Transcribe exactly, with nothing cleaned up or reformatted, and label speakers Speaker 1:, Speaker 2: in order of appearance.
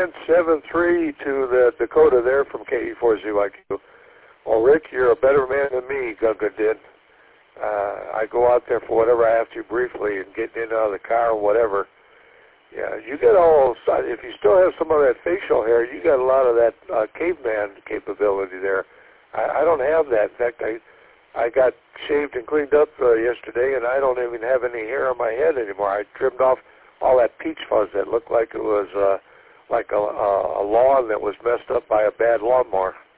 Speaker 1: one seven three to the Dakota there from K E four Z Y Q. Well, Rick, you're a better man than me, Gunga did. Uh, I go out there for whatever I have to briefly and get in and out of the car or whatever. Yeah, you get all, if you still have some of that facial hair, you got a lot of that uh, caveman capability there. I, I don't have that. In fact, I I got shaved and cleaned up uh, yesterday, and I don't even have any hair on my head anymore. I trimmed off all that peach fuzz that looked like it was uh, like a, a, a lawn that was messed up by a bad lawnmower.